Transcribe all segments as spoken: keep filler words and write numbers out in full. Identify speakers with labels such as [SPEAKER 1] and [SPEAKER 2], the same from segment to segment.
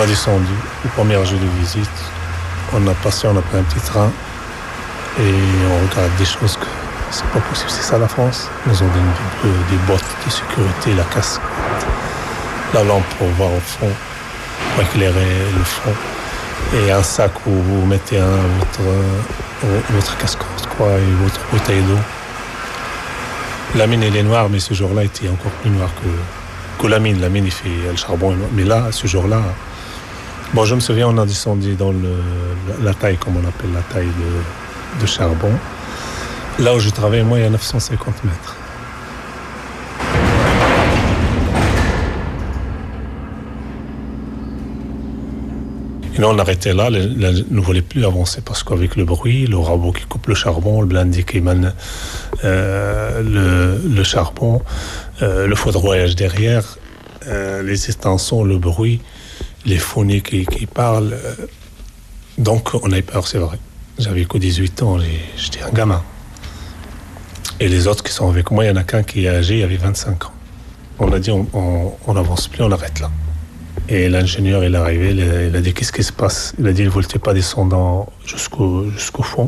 [SPEAKER 1] a descendu, le premier jour de visite. On a passé, on a pris un petit train et on regarde des choses que c'est pas possible. C'est ça la France. Ils nous ont donné des, des bottes de sécurité, la casquette, la lampe pour voir au fond, pour éclairer le fond. Et un sac où vous mettez un, votre, votre casquette quoi, et votre bouteille d'eau. La mine, elle est noire, mais ce jour-là était encore plus noir que, que la mine. La mine, il fait le charbon. Mais là, ce jour-là, bon, je me souviens, on a descendu dans le, la, la taille, comme on appelle la taille de, de charbon. Là où je travaille, moi, il y a neuf cent cinquante mètres. Et là, on arrêtait là, les, les, ne voulait plus avancer parce qu'avec le bruit, le rabot qui coupe le charbon, le blindé qui émane euh, le, le charbon, euh, le foudroyage derrière, euh, les extensions, le bruit, les phonies qui, qui parlent. Euh, donc, on avait peur, c'est vrai. J'avais que dix-huit ans, j'étais un gamin. Et les autres qui sont avec moi, il y en a qu'un qui est âgé, il avait vingt-cinq ans. On a dit, on n'avance plus, on arrête là. Et l'ingénieur, il est arrivé, il a, il a dit, qu'est-ce qui se passe? Il a dit, il ne voulait pas descendre jusqu'au, jusqu'au fond.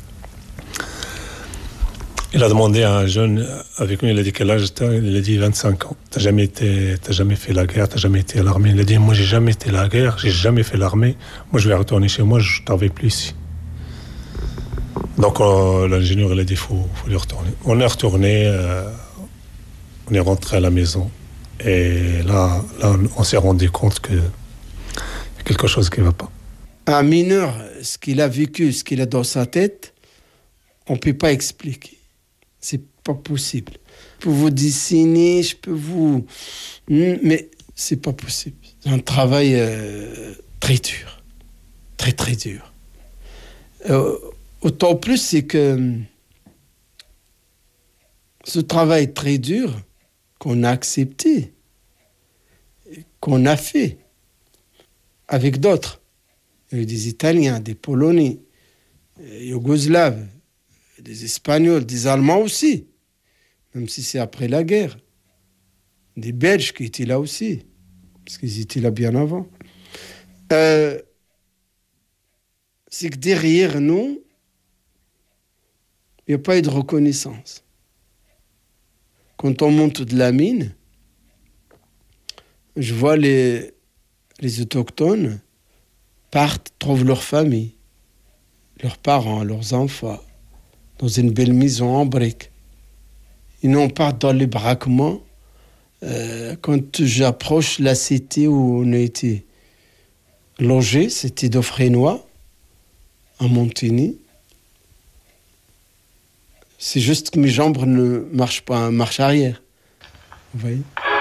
[SPEAKER 1] Il a demandé à un jeune avec nous, il a dit, quel âge t'as? Il a dit, vingt-cinq ans. T'as jamais été, t'as jamais fait la guerre, t'as jamais été à l'armée? Il a dit, moi, j'ai jamais été à la guerre, j'ai jamais fait l'armée. Moi, je vais retourner chez moi, je ne travaille plus ici. Donc, euh, l'ingénieur, il a dit, il faut, faut y retourner. On est retourné, euh, on est rentré à la maison. Et là, là, on s'est rendu compte qu'il y a quelque chose qui ne va pas.
[SPEAKER 2] Un mineur, ce qu'il a vécu, ce qu'il a dans sa tête, on ne peut pas expliquer. C'est pas possible. Je peux vous dessiner, je peux vous... Mais c'est pas possible. C'est un travail euh, très dur. Très, très dur. Euh, autant plus, c'est que ce travail très dur qu'on a accepté, qu'on a fait avec d'autres. Il y a eu des Italiens, des Polonais, des Yougoslaves, des Espagnols, des Allemands aussi, même si c'est après la guerre. Des Belges qui étaient là aussi, parce qu'ils étaient là bien avant. Euh, c'est que derrière nous, il n'y a pas eu de reconnaissance. Quand on monte de la mine, je vois les, les autochtones partent, trouvent leur famille, leurs parents, leurs enfants, dans une belle maison en briques. Ils n'ont pas dans les braquements. Euh, quand j'approche la cité où on a été logé, c'était d'Offrenois, à Montigny. C'est juste que mes jambes ne marchent pas, marche arrière. Vous voyez?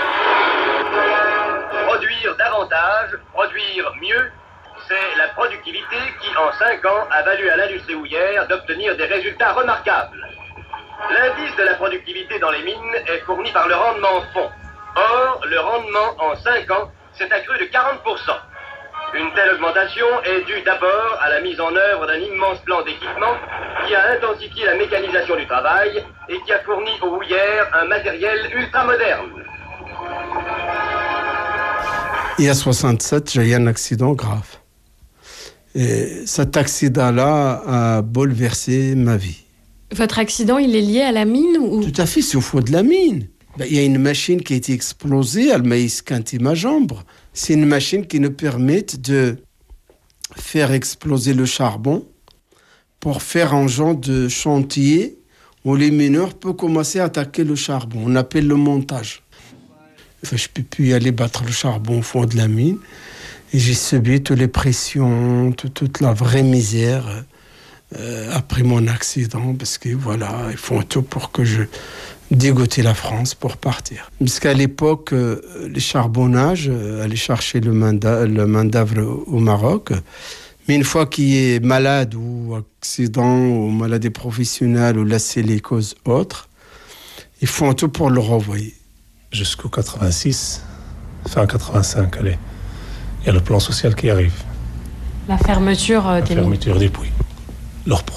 [SPEAKER 3] Produire davantage, produire mieux, c'est la productivité qui, en cinq ans, a valu à l'industrie houillère d'obtenir des résultats remarquables. L'indice de la productivité dans les mines est fourni par le rendement fond. Or, le rendement en cinq ans s'est accru de quarante pour cent. Une telle augmentation est due d'abord à la mise en œuvre d'un immense plan d'équipement qui a intensifié la mécanisation du travail et qui a fourni aux houillères un matériel ultramoderne.
[SPEAKER 2] Et à soixante-sept, j'ai eu un accident grave. Et cet accident-là a bouleversé ma vie.
[SPEAKER 4] Votre accident, il est lié à la mine ou...
[SPEAKER 2] Tout à fait, c'est au fond de la mine. Ben, il y a une machine qui a été explosée, elle m'a esquinté ma jambe. C'est une machine qui nous permet de faire exploser le charbon pour faire un genre de chantier où les mineurs peuvent commencer à attaquer le charbon. On appelle le montage. Enfin, je ne peux plus y aller battre le charbon au fond de la mine. Et j'ai subi toutes les pressions, toute, toute la vraie misère euh, après mon accident. Parce que voilà, ils font tout pour que je dégoûte la France pour partir. Parce qu'à l'époque, euh, les charbonnages, euh, aller chercher le main-d'œuvre, le main-d'œuvre au Maroc. Mais une fois qu'il est malade ou accident ou maladie professionnelle ou la silicose autre, ils font tout pour le renvoyer.
[SPEAKER 1] Jusqu'au quatre-vingt-six, fin quatre-vingt-cinq, allez. Il y a le plan social qui arrive.
[SPEAKER 4] La fermeture euh,
[SPEAKER 1] La
[SPEAKER 4] des
[SPEAKER 1] fermeture des puits. Leur